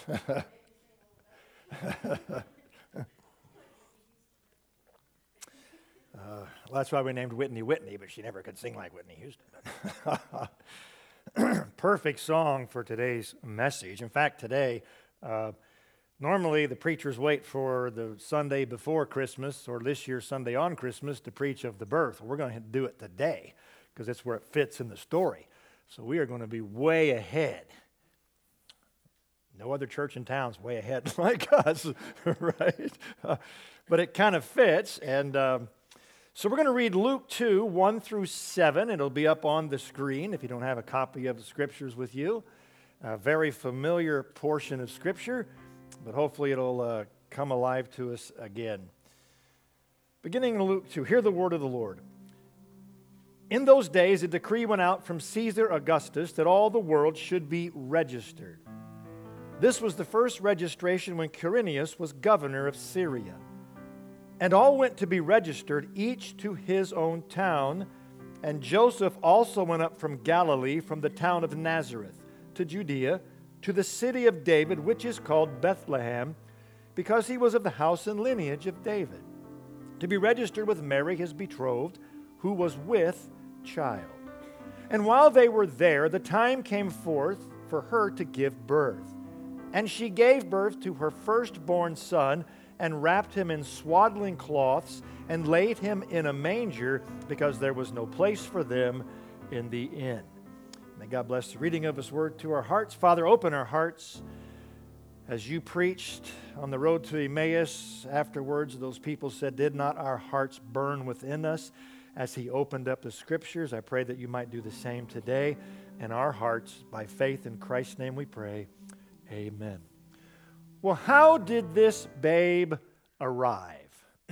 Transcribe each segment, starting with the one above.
Well, that's why we named Whitney Whitney, but she never could sing like Whitney Houston. Perfect song for today's message. In fact, today, normally the preachers wait for the Sunday before Christmas or this year's Sunday on Christmas to preach of the birth. We're going to do it today because it's where it fits in the story. So we are going to be way ahead. No other church in town's way ahead like us, right? But it kind of fits, and so we're going to read Luke 2, 1 through 7. It'll be up on the screen if you don't have a copy of the Scriptures with you. A very familiar portion of Scripture, but hopefully it'll come alive to us again. Beginning in Luke 2, hear the word of the Lord. In those days, a decree went out from Caesar Augustus that all the world should be registered. This was the first registration when Quirinius was governor of Syria. And all went to be registered, each to his own town. And Joseph also went up from Galilee, from the town of Nazareth, to Judea, to the city of David, which is called Bethlehem, because he was of the house and lineage of David, to be registered with Mary, his betrothed, who was with child. And while they were there, the time came forth for her to give birth. And she gave birth to her firstborn son, and wrapped him in swaddling cloths, and laid him in a manger, because there was no place for them in the inn. May God bless the reading of His word to our hearts. Father, open our hearts. As you preached on the road to Emmaus, afterwards those people said, "Did not our hearts burn within us?" As He opened up the Scriptures, I pray that you might do the same today in our hearts. By faith in Christ's name we pray. Amen. Well, how did this babe arrive?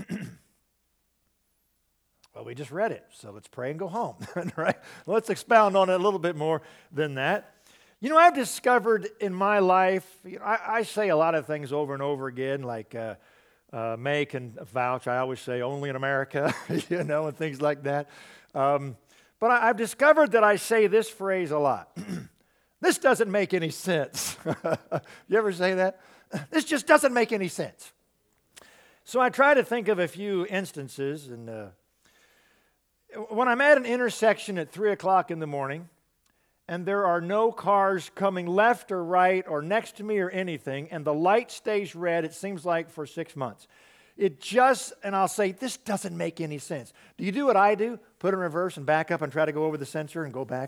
Well, we just read it, so let's pray and go home, right? Let's expound on it a little bit more than that. You know, I've discovered in my life, I say a lot of things over and over again, like May can vouch, I always say only in America, and things like that. But I've discovered that I say this phrase a lot. This doesn't make any sense. You ever say that? This just doesn't make any sense. So I try to think of a few instances. And when I'm at an intersection at 3 o'clock in the morning, and there are no cars coming left or right or next to me or anything, and the light stays red, it seems like for 6 months. And I'll say, this doesn't make any sense. Do you do what I do? Put in reverse and back up and try to go over the sensor and go back,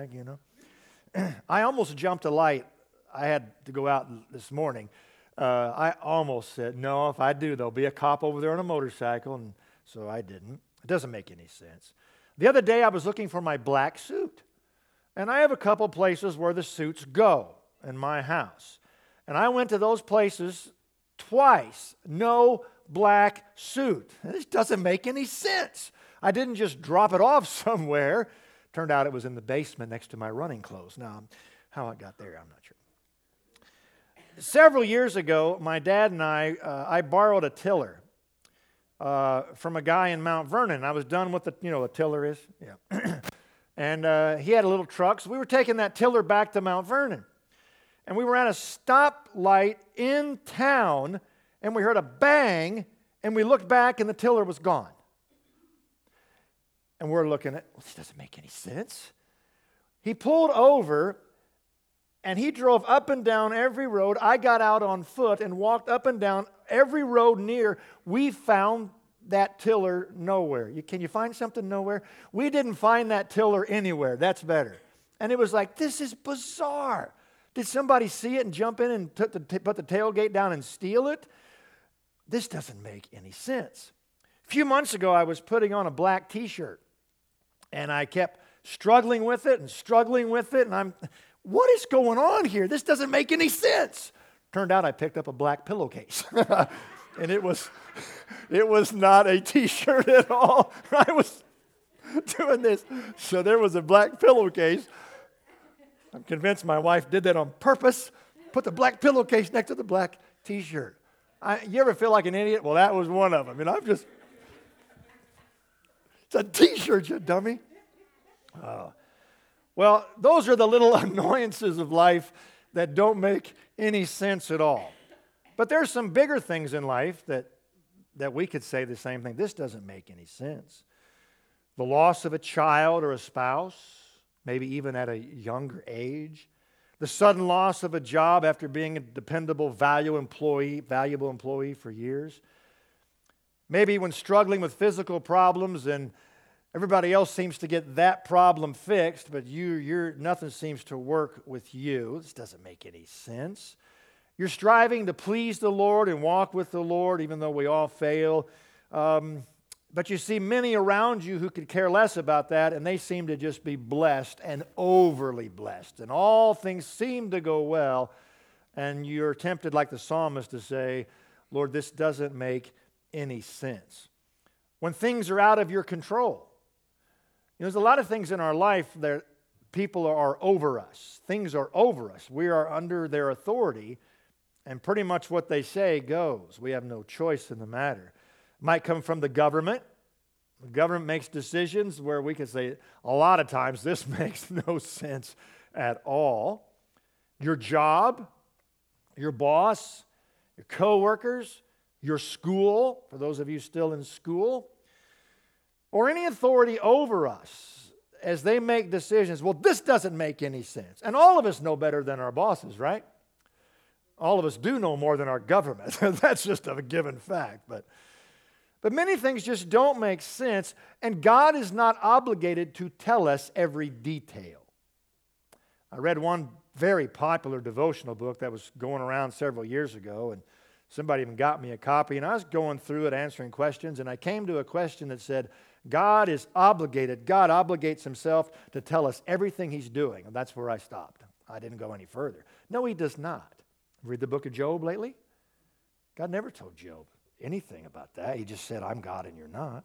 I almost jumped a light. I had to go out this morning. I almost said, no, if I do, there'll be a cop over there on a motorcycle, and so I didn't. It doesn't make any sense. The other day, I was looking for my black suit, and I have a couple places where the suits go in my house, and I went to those places twice. No black suit. This doesn't make any sense. I didn't just drop it off somewhere. Turned out it was in the basement next to my running clothes. Now, how it got there, I'm not sure. Several years ago, my dad and I borrowed a tiller from a guy in Mount Vernon. I was done with a tiller is? Yeah. And he had a little truck, so we were taking that tiller back to Mount Vernon. And we were at a stoplight in town, and we heard a bang, and we looked back, and the tiller was gone. And we're looking at, this doesn't make any sense. He pulled over, and he drove up and down every road. I got out on foot and walked up and down every road near. We found that tiller nowhere. Can you find something nowhere? We didn't find that tiller anywhere. That's better. And it was like, this is bizarre. Did somebody see it and jump in and put the tailgate down and steal it? This doesn't make any sense. A few months ago, I was putting on a black T-shirt, and I kept struggling with it, and what is going on here? This doesn't make any sense. Turned out I picked up a black pillowcase, and it was not a T-shirt at all. I was doing this, so there was a black pillowcase. I'm convinced my wife did that on purpose, put the black pillowcase next to the black T-shirt. You ever feel like an idiot? Well, that was one of them. It's a T-shirt, you dummy. Well, those are the little annoyances of life that don't make any sense at all. But there's some bigger things in life that we could say the same thing. This doesn't make any sense. The loss of a child or a spouse, maybe even at a younger age. The sudden loss of a job after being a dependable, valuable employee for years. Maybe when struggling with physical problems and everybody else seems to get that problem fixed, but nothing seems to work with you. This doesn't make any sense. You're striving to please the Lord and walk with the Lord, even though we all fail. But you see many around you who could care less about that, and they seem to just be blessed and overly blessed. And all things seem to go well, and you're tempted, like the psalmist, to say, Lord, this doesn't make any sense. When things are out of your control. There's a lot of things in our life that people are over us. Things are over us. We are under their authority, and pretty much what they say goes. We have no choice in the matter. It might come from the government. The government makes decisions where we can say, a lot of times, this makes no sense at all. Your job, your boss, your coworkers, your school, for those of you still in school, or any authority over us as they make decisions. Well, this doesn't make any sense. And all of us know better than our bosses, right? All of us do know more than our government. That's just a given fact. But many things just don't make sense, and God is not obligated to tell us every detail. I read one very popular devotional book that was going around several years ago, and somebody even got me a copy, and I was going through it answering questions, and I came to a question that said, God obligates himself to tell us everything he's doing. And that's where I stopped. I didn't go any further. No, he does not. Read the book of Job lately? God never told Job anything about that. He just said, I'm God and you're not.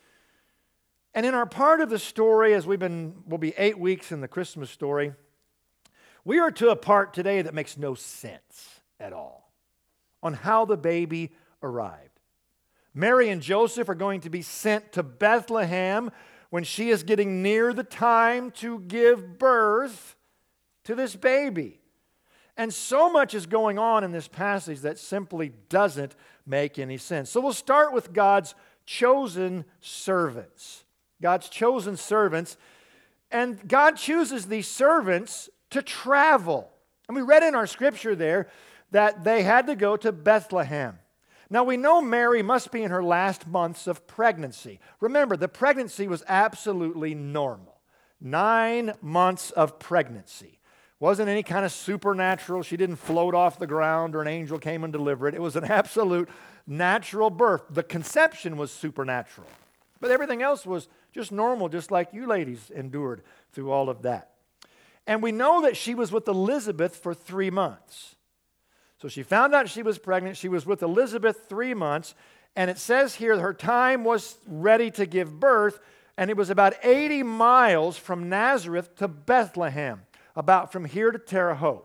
And in our part of the story, as we'll be 8 weeks in the Christmas story, we are to a part today that makes no sense at all on how the baby arrived. Mary and Joseph are going to be sent to Bethlehem when she is getting near the time to give birth to this baby. And so much is going on in this passage that simply doesn't make any sense. So we'll start with God's chosen servants. God's chosen servants. And God chooses these servants to travel. And we read in our scripture there that they had to go to Bethlehem. Now we know Mary must be in her last months of pregnancy. Remember, the pregnancy was absolutely normal. 9 months of pregnancy. Wasn't any kind of supernatural. She didn't float off the ground or an angel came and delivered it. It was an absolute natural birth. The conception was supernatural. But everything else was just normal, just like you ladies endured through all of that. And we know that she was with Elizabeth for 3 months. So she found out she was pregnant. She was with Elizabeth 3 months. And it says here her time was ready to give birth. And it was about 80 miles from Nazareth to Bethlehem, about from here to Terre Haute.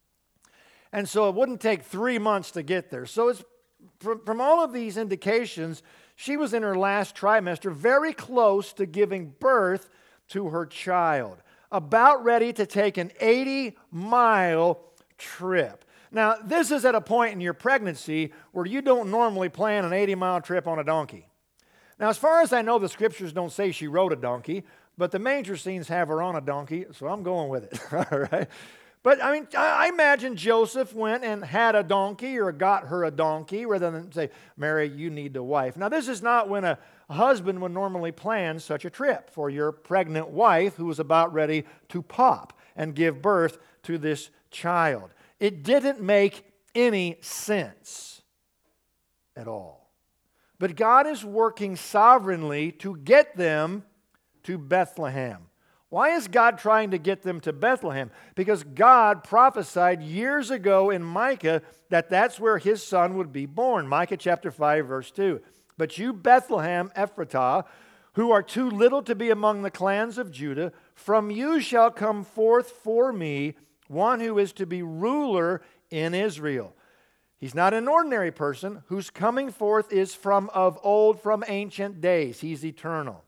And so it wouldn't take 3 months to get there. So it's from all of these indications, she was in her last trimester, very close to giving birth to her child, about ready to take an 80-mile trip. Now, this is at a point in your pregnancy where you don't normally plan an 80-mile trip on a donkey. Now, as far as I know, the scriptures don't say she rode a donkey, but the manger scenes have her on a donkey, so I'm going with it. All right? But, I imagine Joseph went and had a donkey or got her a donkey rather than say, Mary, you need a wife. Now, this is not when a husband would normally plan such a trip for your pregnant wife who was about ready to pop and give birth to this child. It didn't make any sense at all. But God is working sovereignly to get them to Bethlehem. Why is God trying to get them to Bethlehem? Because God prophesied years ago in Micah that that's where his son would be born. Micah chapter 5, verse 2. But you, Bethlehem Ephratah, who are too little to be among the clans of Judah, from you shall come forth for me one who is to be ruler in Israel. He's not an ordinary person. Whose coming forth is from of old, from ancient days. He's eternal.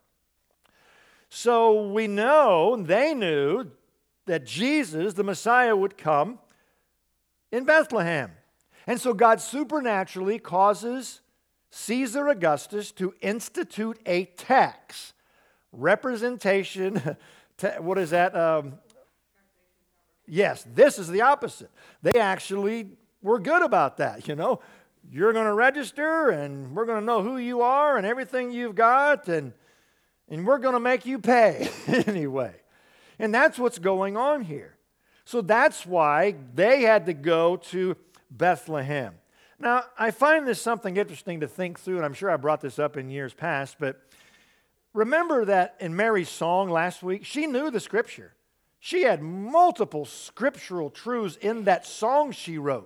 So we know, they knew, that Jesus, the Messiah, would come in Bethlehem. And so God supernaturally causes Caesar Augustus to institute a tax. Representation, what is that? Yes, this is the opposite. They actually were good about that, you know. You're going to register, and we're going to know who you are and everything you've got, and we're going to make you pay anyway. And that's what's going on here. So that's why they had to go to Bethlehem. Now, I find this something interesting to think through, and I'm sure I brought this up in years past, but remember that in Mary's song last week, she knew the Scripture. She had multiple scriptural truths in that song she wrote.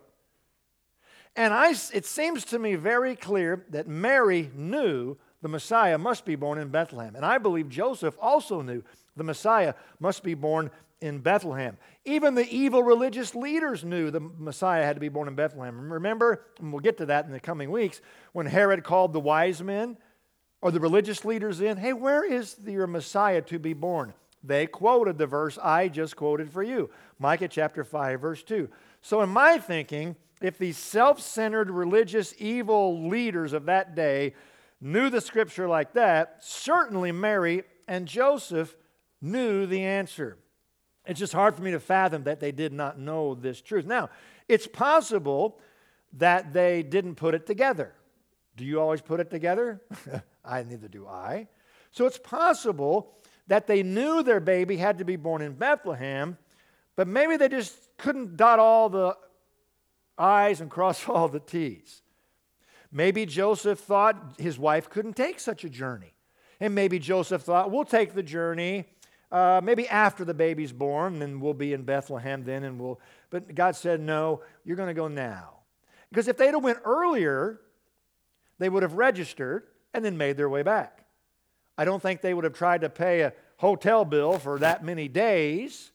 And it seems to me very clear that Mary knew the Messiah must be born in Bethlehem. And I believe Joseph also knew the Messiah must be born in Bethlehem. Even the evil religious leaders knew the Messiah had to be born in Bethlehem. Remember, and we'll get to that in the coming weeks, when Herod called the wise men or the religious leaders in, hey, where is your Messiah to be born? They quoted the verse I just quoted for you, Micah chapter 5, verse 2. So in my thinking, if these self-centered religious evil leaders of that day knew the Scripture like that, certainly Mary and Joseph knew the answer. It's just hard for me to fathom that they did not know this truth. Now, it's possible that they didn't put it together. Do you always put it together? Neither do I. So it's possible that they knew their baby had to be born in Bethlehem, but maybe they just couldn't dot all the I's and cross all the T's. Maybe Joseph thought his wife couldn't take such a journey. And maybe Joseph thought, we'll take the journey maybe after the baby's born, and we'll be in Bethlehem then, but God said, no, you're going to go now. Because if they'd have went earlier, they would have registered and then made their way back. I don't think they would have tried to pay a hotel bill for that many days.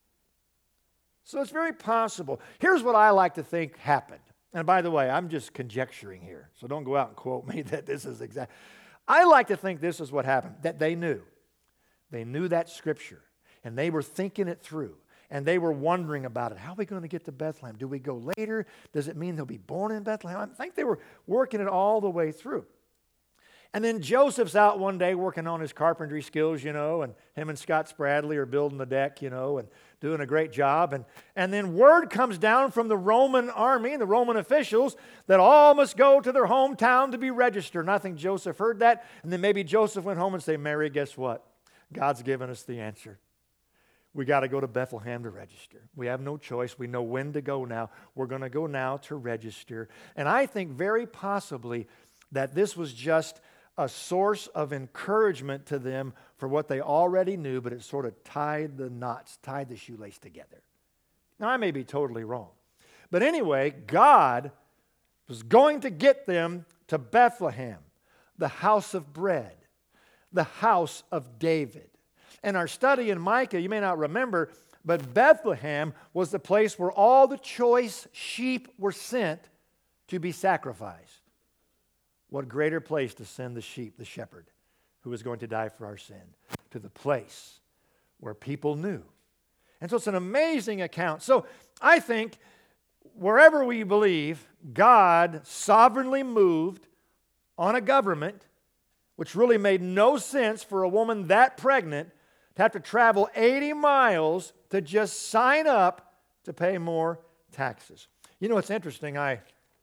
So it's very possible. Here's what I like to think happened. And by the way, I'm just conjecturing here, so don't go out and quote me that this is exact. I like to think this is what happened, that they knew. They knew that Scripture, and they were thinking it through, and they were wondering about it. How are we going to get to Bethlehem? Do we go later? Does it mean they'll be born in Bethlehem? I think they were working it all the way through. And then Joseph's out one day working on his carpentry skills, you know, and him and Scott Spradley are building the deck, you know, and doing a great job. And then word comes down from the Roman army and the Roman officials that all must go to their hometown to be registered. And I think Joseph heard that, and then maybe Joseph went home and said, Mary, guess what? God's given us the answer. We got to go to Bethlehem to register. We have no choice. We know when to go now. We're going to go now to register. And I think very possibly that this was just a source of encouragement to them for what they already knew, but it sort of tied the knots, tied the shoelace together. Now, I may be totally wrong. But anyway, God was going to get them to Bethlehem, the house of bread, the house of David. In our study in Micah, you may not remember, but Bethlehem was the place where all the choice sheep were sent to be sacrificed. What greater place to send the sheep, the shepherd, who was going to die for our sin, to the place where people knew. And so it's an amazing account. So I think wherever we believe, God sovereignly moved on a government, which really made no sense for a woman that pregnant to have to travel 80 miles to just sign up to pay more taxes. You know, it's interesting. I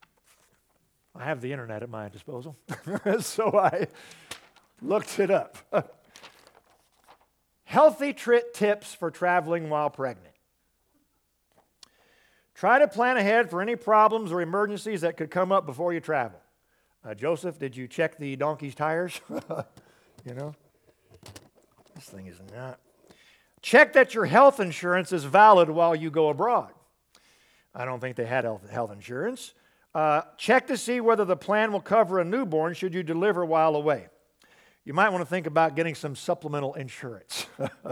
have the internet at my disposal, so I looked it up. Healthy tips for traveling while pregnant. Try to plan ahead for any problems or emergencies that could come up before you travel. Joseph, did you check the donkey's tires? You know, this thing is not. Check that your health insurance is valid while you go abroad. I don't think they had health insurance. Check to see whether the plan will cover a newborn should you deliver while away. You might want to think about getting some supplemental insurance.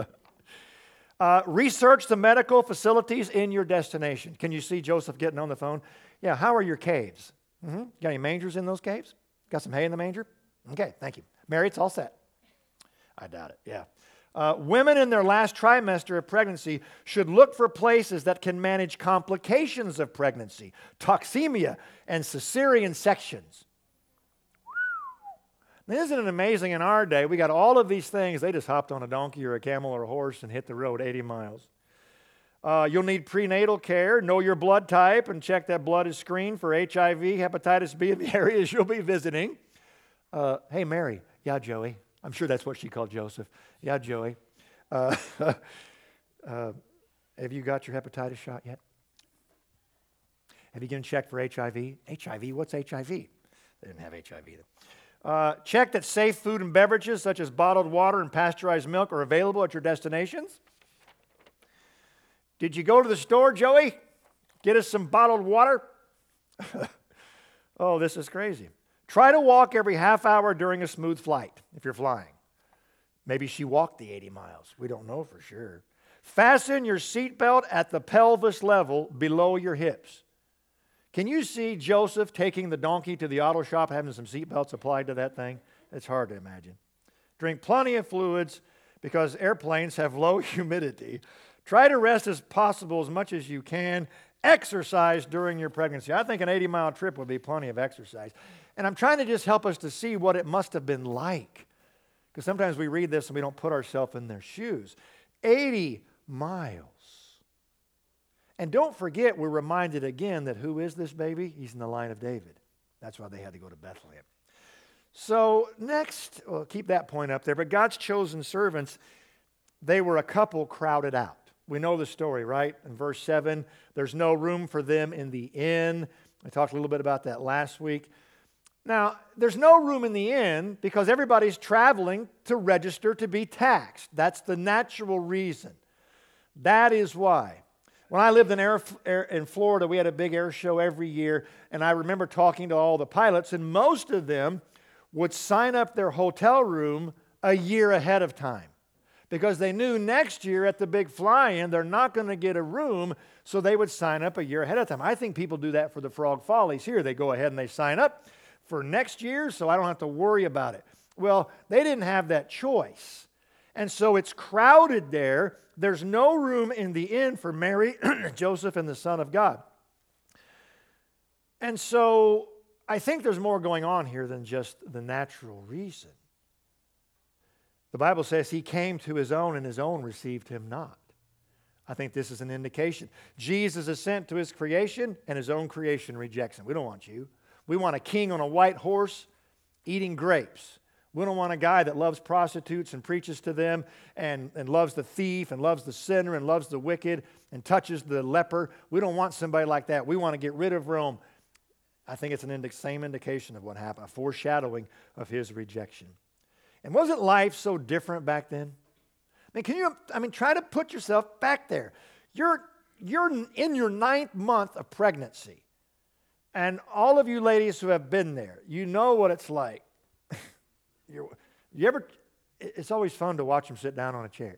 Research the medical facilities in your destination. Can you see Joseph getting on the phone? Yeah, how are your caves? Got any mangers in those caves? Got some hay in the manger? Okay, thank you. Mary, it's all set. I doubt it, yeah. Women in their last trimester of pregnancy should look for places that can manage complications of pregnancy, toxemia, and cesarean sections. Now, isn't it amazing in our day, we got all of these things. They just hopped on a donkey or a camel or a horse and hit the road 80 miles. You'll need prenatal care, know your blood type, and check that blood is screened for HIV, hepatitis B in the areas you'll be visiting. Hey, Mary. Yeah, Joey. I'm sure that's what she called Joseph. Yeah, Joey. Have you got your hepatitis shot yet? Have you been checked for HIV? HIV? What's HIV? They didn't have HIV either. Check that safe food and beverages such as bottled water and pasteurized milk are available at your destinations. Did you go to the store, Joey? Get us some bottled water? Oh, this is crazy. Try to walk every half hour during a smooth flight if you're flying. Maybe she walked the 80 miles. We don't know for sure. Fasten your seatbelt at the pelvis level below your hips. Can you see Joseph taking the donkey to the auto shop, having some seatbelts applied to that thing? It's hard to imagine. Drink plenty of fluids because airplanes have low humidity. Try to rest as possible as much as you can. Exercise during your pregnancy. I think an 80-mile trip would be plenty of exercise. And I'm trying to just help us to see what it must have been like. Because sometimes we read this and we don't put ourselves in their shoes. 80 miles. And don't forget, we're reminded again that who is this baby? He's in the line of David. That's why they had to go to Bethlehem. So next, well, keep that point up there. But God's chosen servants, they were a couple crowded out. We know the story, right? In verse 7, there's no room for them in the inn. I talked a little bit about that last week. Now, there's no room in the inn because everybody's traveling to register to be taxed. That's the natural reason. That is why. When I lived in Florida, we had a big air show every year, and I remember talking to all the pilots, and most of them would sign up their hotel room a year ahead of time because they knew next year at the big fly-in, they're not going to get a room, so they would sign up a year ahead of time. I think people do that for the Frog Follies here. They go ahead and they sign up for next year, so I don't have to worry about it. Well, they didn't have that choice. And so it's crowded there. There's no room in the inn for Mary, Joseph, and the Son of God. And so I think there's more going on here than just the natural reason. The Bible says he came to his own, and his own received him not. I think this is an indication. Jesus is sent to his creation, and his own creation rejects him. We don't want you. We want a king on a white horse eating grapes. We don't want a guy that loves prostitutes and preaches to them and loves the thief and loves the sinner and loves the wicked and touches the leper. We don't want somebody like that. We want to get rid of Rome. I think it's an same indication of what happened, a foreshadowing of his rejection. And wasn't life so different back then? Try to put yourself back there. You're in your 9th month of pregnancy. And all of you ladies who have been there, you know what it's like. It's always fun to watch them sit down on a chair.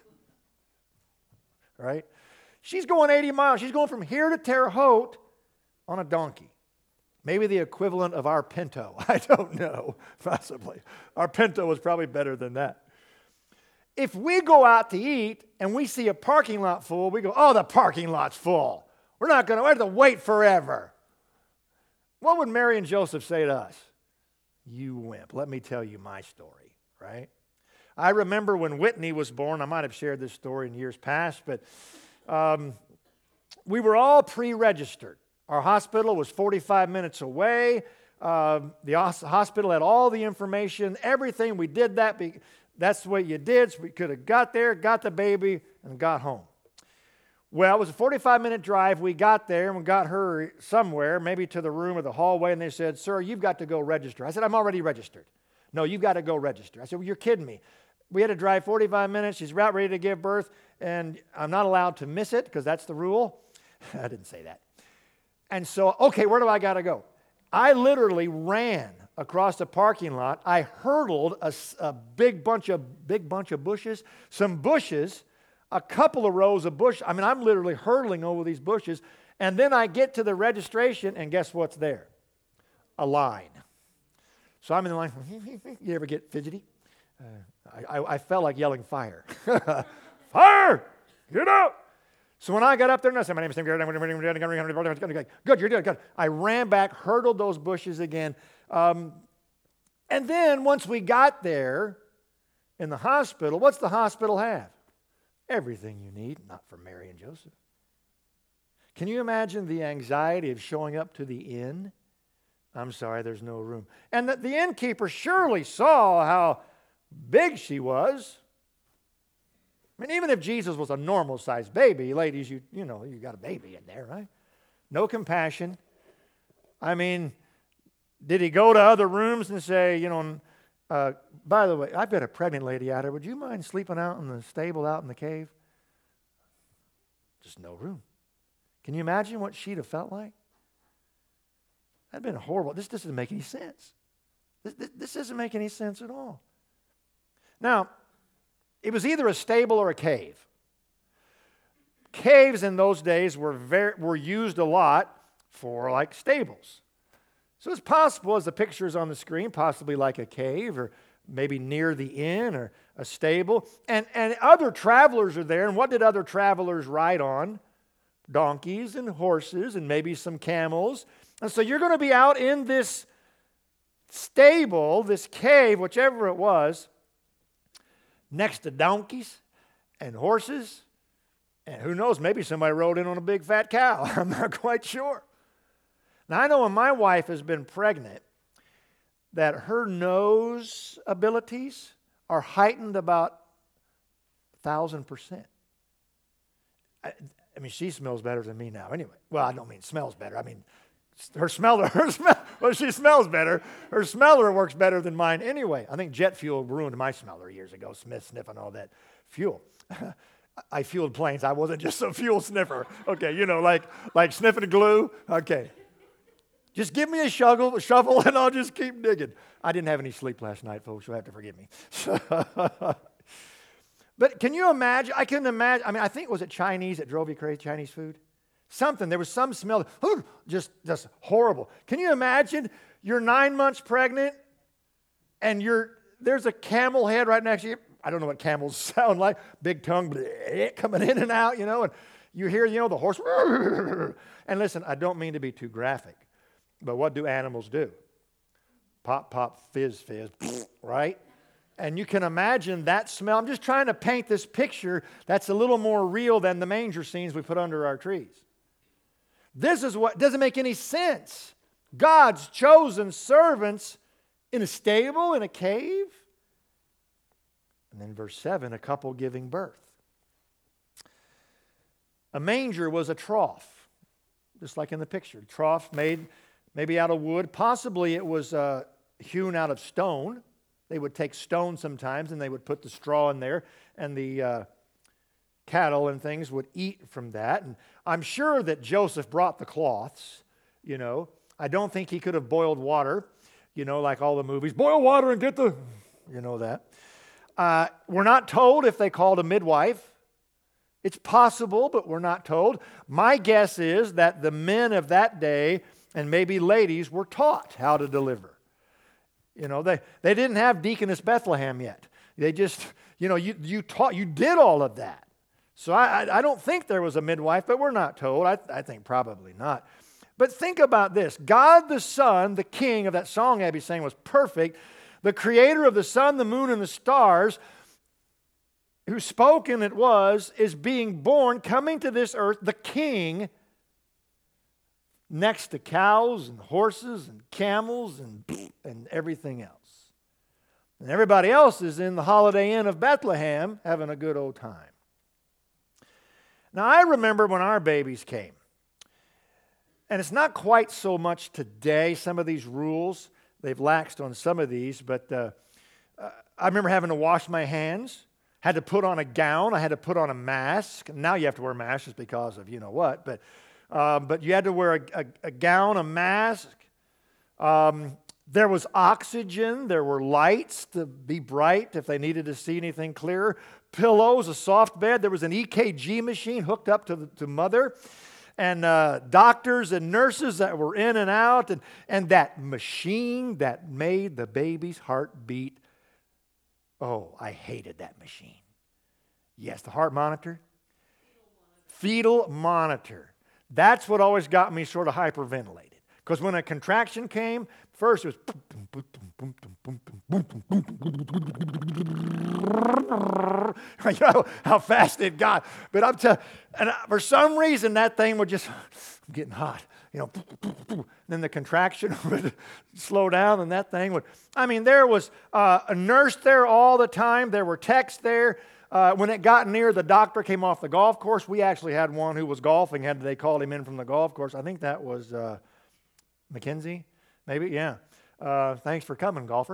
Right? She's going 80 miles. She's going from here to Terre Haute on a donkey. Maybe the equivalent of our Pinto. I don't know, possibly. Our Pinto was probably better than that. If we go out to eat and we see a parking lot full, we go, oh, the parking lot's full. We have to wait forever. What would Mary and Joseph say to us? You wimp. Let me tell you my story, right? I remember when Whitney was born. I might have shared this story in years past, but we were all pre-registered. Our hospital was 45 minutes away. The hospital had all the information, everything. We did that. That's what you did. So we could have got there, got the baby, and got home. Well, it was a 45-minute drive. We got there and we got her somewhere, maybe to the room or the hallway, and they said, sir, you've got to go register. I said, I'm already registered. No, you've got to go register. I said, well, you're kidding me. We had to drive 45 minutes. She's about ready to give birth, and I'm not allowed to miss it because that's the rule. I didn't say that. And so, okay, where do I got to go? I literally ran across the parking lot. I hurdled a big bunch of bushes, some bushes, a couple of rows of bush. I'm literally hurdling over these bushes. And then I get to the registration, and guess what's there? A line. So I'm in the line. You ever get fidgety? I felt like yelling fire. Fire! Get out! So when I got up there and I said, my name is Tim Garrett, good, you're doing good. I ran back, hurdled those bushes again. And then once we got there in the hospital, what's the hospital have? Everything you need, not for Mary and Joseph. Can you imagine the anxiety of showing up to the inn? I'm sorry, there's no room. And the innkeeper surely saw how big she was. I mean, even if Jesus was a normal-sized baby, ladies, you got a baby in there, right? No compassion. I mean, did he go to other rooms and say, by the way, I've got a pregnant lady out here. Would you mind sleeping out in the stable out in the cave? Just no room. Can you imagine what she'd have felt like? That'd been horrible. This doesn't make any sense. This doesn't make any sense at all. Now, it was either a stable or a cave. Caves in those days were used a lot for like stables. So it's possible, as the picture is on the screen, possibly like a cave or maybe near the inn or a stable. And other travelers are there. And what did other travelers ride on? Donkeys and horses and maybe some camels. And so you're going to be out in this stable, this cave, whichever it was, next to donkeys and horses. And who knows, maybe somebody rode in on a big fat cow. I'm not quite sure. Now, I know when my wife has been pregnant that her nose abilities are heightened about 1,000%. I mean, she smells better than me now anyway. Well, I don't mean smells better. I mean, well, she smells better. Her smeller works better than mine anyway. I think jet fuel ruined my smeller years ago, Smith sniffing all that fuel. I fueled planes. I wasn't just a fuel sniffer. Okay, like sniffing glue. Okay. Just give me a shovel and I'll just keep digging. I didn't have any sleep last night, folks. You'll have to forgive me. But can you imagine? I can imagine. I mean, I think, was it Chinese that drove you crazy, Chinese food? Something. There was some smell. Just horrible. Can you imagine? You're 9 months pregnant and there's a camel head right next to you. I don't know what camels sound like. Big tongue coming in and out, and you hear, the horse. And listen, I don't mean to be too graphic, but what do animals do? Pop, pop, fizz, fizz, right? And you can imagine that smell. I'm just trying to paint this picture that's a little more real than the manger scenes we put under our trees. This is what doesn't make any sense. God's chosen servants in a stable, in a cave. And then verse 7, a couple giving birth. A manger was a trough, just like in the picture. Trough made maybe out of wood. Possibly it was hewn out of stone. They would take stone sometimes and they would put the straw in there, and the cattle and things would eat from that. And I'm sure that Joseph brought the cloths, I don't think he could have boiled water, like all the movies. Boil water and get the, that. We're not told if they called a midwife. It's possible, but we're not told. My guess is that the men of that day and maybe ladies were taught how to deliver. They didn't have Deaconess Bethlehem yet. They just, you did all of that. So I don't think there was a midwife, but we're not told. I think probably not. But think about this. God the Son, the King of that song Abby sang was perfect. The creator of the sun, the moon, and the stars, whose spoken it was, is being born, coming to this earth, the King, next to cows and horses and camels and everything else. And everybody else is in the Holiday Inn of Bethlehem having a good old time. Now, I remember when our babies came, and it's not quite so much today, some of these rules. They've laxed on some of these, but I remember having to wash my hands, had to put on a gown, I had to put on a mask. Now you have to wear masks just because of what, but you had to wear a gown, a mask. There was oxygen, there were lights to be bright if they needed to see anything clearer, pillows, a soft bed. There was an EKG machine hooked up to mother, and doctors and nurses that were in and out, and that machine that made the baby's heart beat Oh, I hated that machine. Yes, the heart monitor. Fetal monitor. That's what always got me sort of hyperventilated. Because when a contraction came, first it was you know how fast it got. But I'm telling and for some reason that thing would just, I'm getting hot. You know, and then the contraction would slow down and that thing would, I mean, there was a nurse there all the time. There were techs there. When it got near the doctor came off the golf course, we actually had one who was golfing. They called him in from the golf course. I think that was McKenzie, maybe, yeah. Thanks for coming, golfer.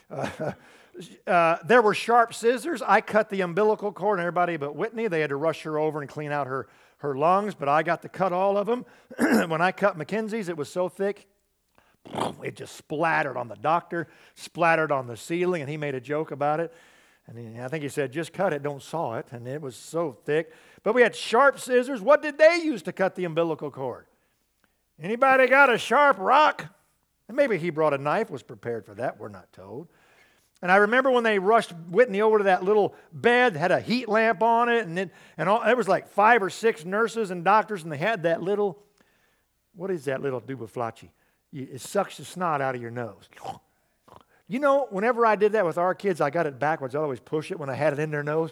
There were sharp scissors. I cut the umbilical cord, and everybody but Whitney, they had to rush her over and clean out her lungs, but I got to cut all of them. When I cut Mackenzie's, it was so thick, it just splattered on the doctor, splattered on the ceiling, and he made a joke about it. And I think he said, just cut it, don't saw it. And it was so thick. But we had sharp scissors. What did they use to cut the umbilical cord? Anybody got a sharp rock? And maybe he brought a knife, was prepared for that. We're not told. And I remember when they rushed Whitney over to that little bed, had a heat lamp on it, and there was like 5 or 6 nurses and doctors, and they had that little, what is that little dubaflachi? It sucks the snot out of your nose. You know, whenever I did that with our kids, I got it backwards. I always push it when I had it in their nose.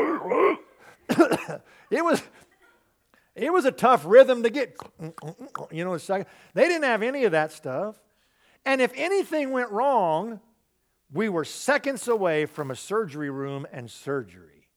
It was a tough rhythm to get. You know, they didn't have any of that stuff. And if anything went wrong, we were seconds away from a surgery room and surgery.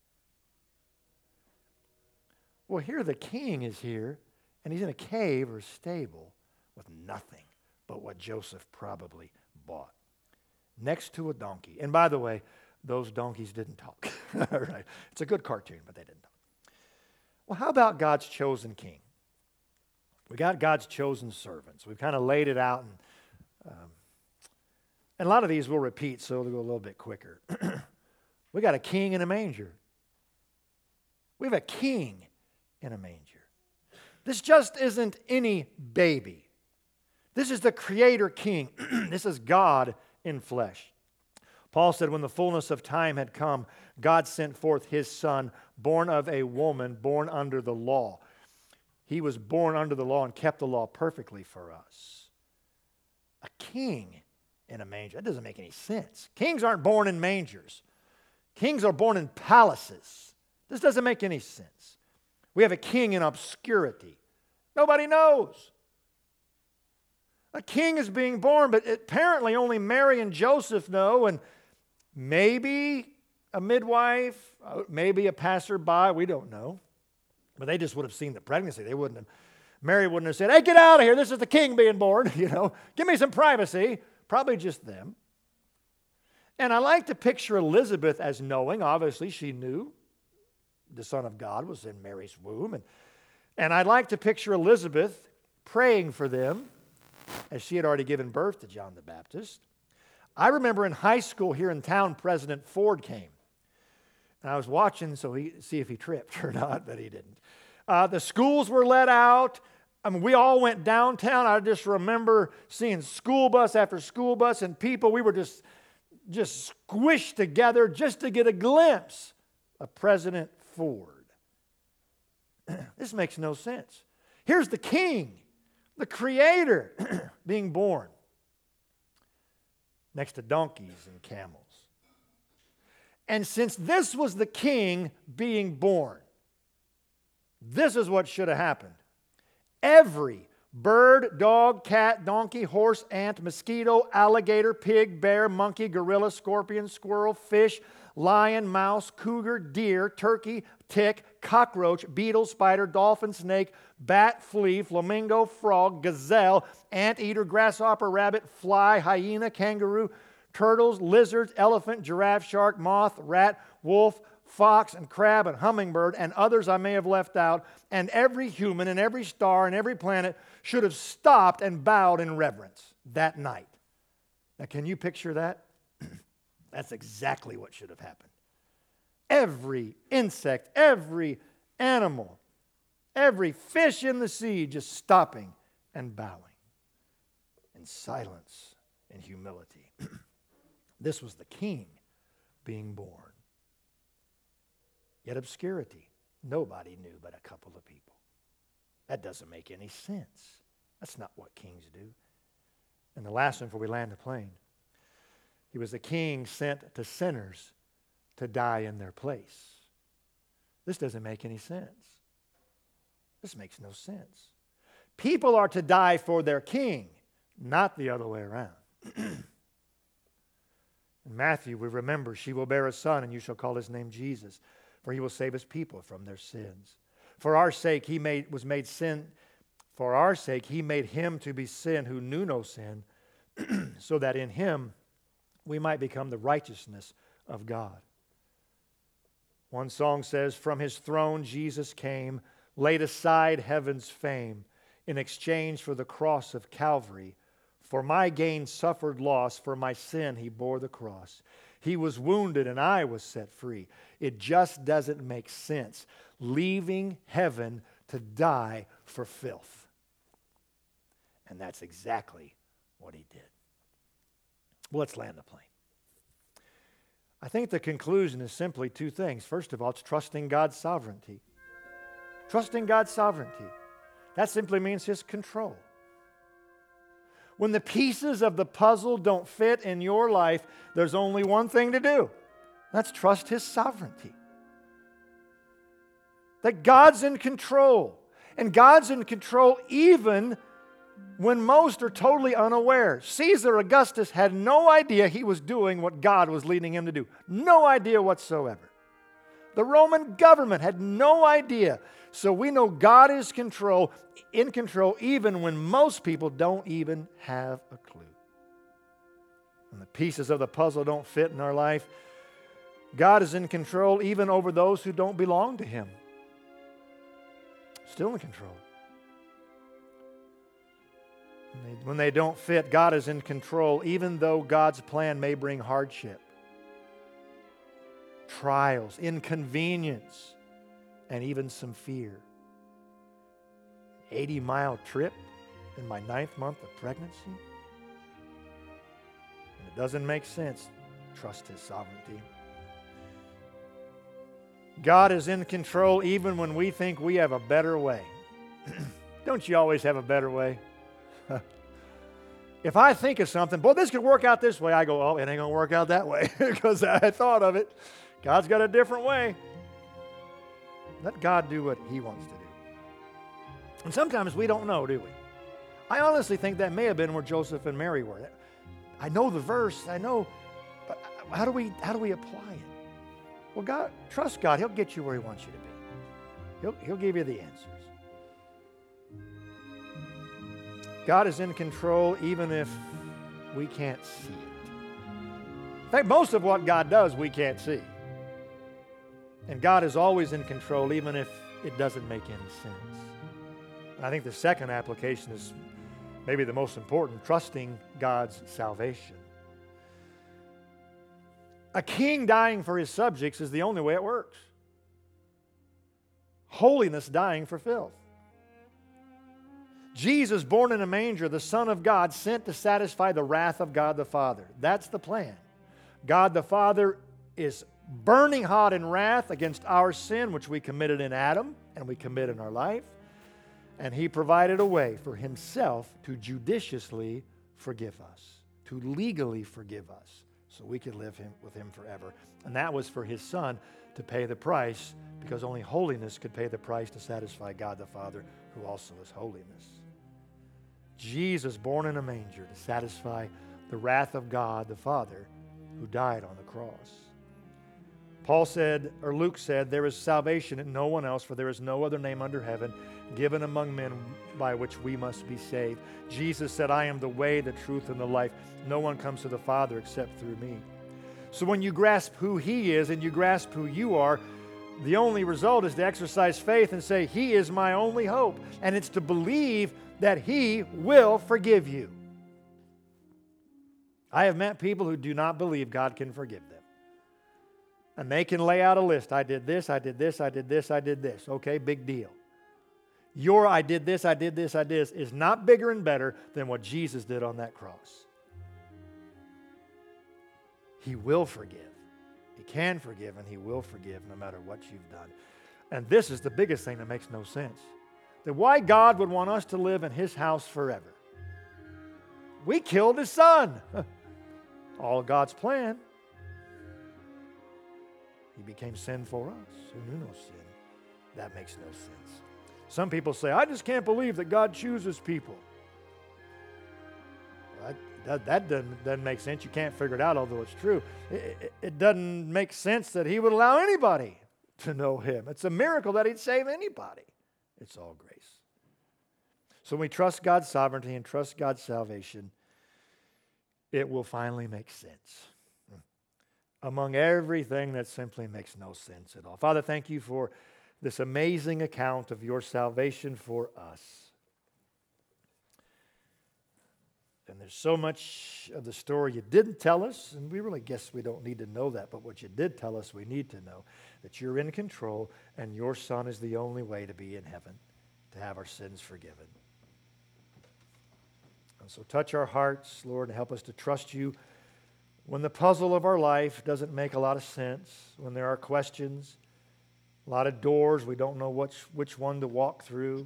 Well, here the king is here, and he's in a cave or stable with nothing but what Joseph probably bought. Next to a donkey. And by the way, those donkeys didn't talk. Right? It's a good cartoon, but they didn't talk. Well, how about God's chosen king? We got God's chosen servants. We've kind of laid it out, and a lot of these will repeat, so it'll go a little bit quicker. We got a king in a manger. We have a king in a manger. This just isn't any baby. This is the Creator King. This is God in flesh. Paul said when the fullness of time had come, God sent forth His Son, born of a woman, born under the law. He was born under the law and kept the law perfectly for us. A king in a manger. That doesn't make any sense. Kings aren't born in mangers. Kings are born in palaces. This doesn't make any sense. We have a king in obscurity. Nobody knows. A king is being born, but apparently only Mary and Joseph know, and maybe a midwife, maybe a passerby, we don't know. But they just would have seen the pregnancy. Mary wouldn't have said, hey, get out of here, this is the king being born, give me some privacy. Probably just them. And I like to picture Elizabeth as knowing, obviously she knew the Son of God was in Mary's womb. And I'd like to picture Elizabeth praying for them, as she had already given birth to John the Baptist. I remember in high school here in town, President Ford came. And I was watching see if he tripped or not, but he didn't. The schools were let out. I mean, we all went downtown. I just remember seeing school bus after school bus and people. We were just squished together just to get a glimpse of President Ford. This makes no sense. Here's the king, the Creator, being born next to donkeys and camels. And since this was the king being born, this is what should have happened. Every bird, dog, cat, donkey, horse, ant, mosquito, alligator, pig, bear, monkey, gorilla, scorpion, squirrel, fish, lion, mouse, cougar, deer, turkey, tick, cockroach, beetle, spider, dolphin, snake, bat, flea, flamingo, frog, gazelle, anteater, grasshopper, rabbit, fly, hyena, kangaroo, turtles, lizards, elephant, giraffe, shark, moth, rat, wolf, fox, and crab, and hummingbird, and others I may have left out, and every human and every star and every planet should have stopped and bowed in reverence that night. Now, can you picture that? That's exactly what should have happened. Every insect, every animal, every fish in the sea just stopping and bowing in silence and humility. This was the king being born. Yet obscurity, nobody knew but a couple of people. That doesn't make any sense. That's not what kings do. And the last one before we land the plane, he was a king sent to sinners to die in their place. This doesn't make any sense. This makes no sense. People are to die for their king, not the other way around. In Matthew, we remember, she will bear a son, and you shall call his name Jesus, for he will save his people from their sins. For our sake, he was made sin. For our sake, he made him to be sin who knew no sin, so that in him we might become the righteousness of God. One song says, from his throne Jesus came, laid aside heaven's fame, in exchange for the cross of Calvary. For my gain suffered loss, for my sin he bore the cross. He was wounded and I was set free. It just doesn't make sense. Leaving heaven to die for filth. And that's exactly what he did. Well, let's land the plane. I think the conclusion is simply two things. First of all, it's trusting God's sovereignty. Trusting God's sovereignty. That simply means his control. When the pieces of the puzzle don't fit in your life, there's only one thing to do. That's trust his sovereignty. That God's in control. And God's in control even when most are totally unaware. Caesar Augustus had no idea he was doing what God was leading him to do. No idea whatsoever. The Roman government had no idea. So we know God is in control even when most people don't even have a clue. When the pieces of the puzzle don't fit in our life, God is in control even over those who don't belong to him. Still in control. When they don't fit, God is in control, even though God's plan may bring hardship, trials, inconvenience, and even some fear. 80-mile trip in my 9th month of pregnancy? When it doesn't make sense, trust his sovereignty. God is in control even when we think we have a better way. Don't you always have a better way? If I think of something, boy, this could work out this way, I go, oh, it ain't going to work out that way because I thought of it. God's got a different way. Let God do what he wants to do. And sometimes we don't know, do we? I honestly think that may have been where Joseph and Mary were. I know the verse, I know, but how do we apply it? Well, God, trust God. He'll get you where he wants you to be. He'll give you the answers. God is in control even if we can't see it. In fact, most of what God does we can't see. And God is always in control even if it doesn't make any sense. And I think the second application is maybe the most important, trusting God's salvation. A king dying for his subjects is the only way it works. Holiness dying for filth. Jesus, born in a manger, the Son of God, sent to satisfy the wrath of God the Father. That's the plan. God the Father is burning hot in wrath against our sin, which we committed in Adam and we commit in our life. And he provided a way for himself to judiciously forgive us, to legally forgive us, so we could live with him forever. And that was for his Son to pay the price, because only holiness could pay the price to satisfy God the Father, who also is holiness. Jesus, born in a manger to satisfy the wrath of God the Father, who died on the cross. Luke said, there is salvation in no one else, for there is no other name under heaven given among men by which we must be saved. Jesus said, I am the way, the truth, and the life. No one comes to the Father except through me. So when you grasp who he is and you grasp who you are, the only result is to exercise faith and say, he is my only hope. And it's to believe that he will forgive you. I have met people who do not believe God can forgive them. And they can lay out a list. I did this, I did this, I did this, I did this. Okay, big deal. Your I did this, I did this, I did this is not bigger and better than what Jesus did on that cross. He will forgive He can forgive and He will forgive no matter what you've done. And this is the biggest thing that makes no sense. That why God would want us to live in His house forever. We killed His Son. All God's plan. He became sin for us who knew no sin. That makes no sense. Some people say, I just can't believe that God chooses people. Well, that doesn't make sense. You can't figure it out, although it's true. It doesn't make sense that He would allow anybody to know Him. It's a miracle that He'd save anybody. It's all grace. So when we trust God's sovereignty and trust God's salvation, it will finally make sense. Among everything that simply makes no sense at all. Father, thank you for this amazing account of your salvation for us. And there's so much of the story you didn't tell us, and we really guess we don't need to know that, but what you did tell us, we need to know that you're in control and your Son is the only way to be in heaven, to have our sins forgiven. And so touch our hearts, Lord, and help us to trust you when the puzzle of our life doesn't make a lot of sense, when there are questions, a lot of doors, we don't know which one to walk through.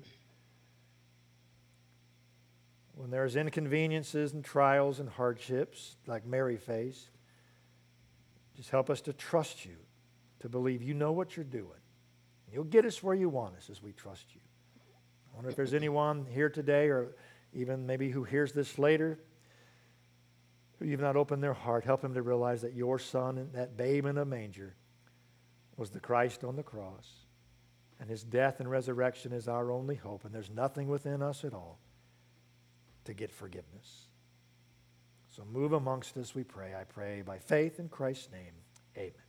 When there's inconveniences and trials and hardships like Mary faced, just help us to trust you, to believe you know what you're doing. You'll get us where you want us as we trust you. I wonder if there's anyone here today or even maybe who hears this later who you've not opened their heart. Help them to realize that your Son, that babe in a manger, was the Christ on the cross. And His death and resurrection is our only hope. And there's nothing within us at all to get forgiveness. So move amongst us, we pray. I pray by faith in Christ's name. Amen.